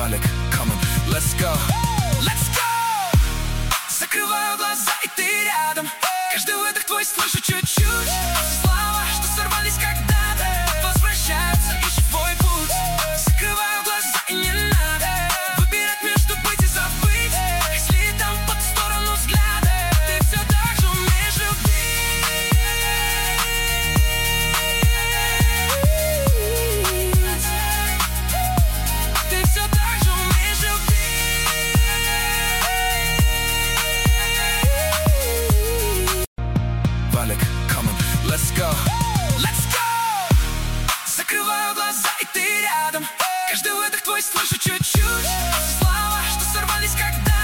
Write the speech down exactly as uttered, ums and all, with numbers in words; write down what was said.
Валик, come on, let's go, let's go. Закрываю глаза, и ты рядом. Каждый выдох твой слышу чуть-чуть. Слова, что сорвались когда-то, возвращаются, ищут твой путь. Закрываю глаза, и не надо выбирать между быть и забыть. Если там по ту сторону взгляда, ты все так же умеешь любить. Ты все так же умеешь любить. Валик, come on, let's go, let's go. Закрываю глаза, и ты рядом. Каждый выдох твой слышу чуть-чуть. Слова, что сорвались когда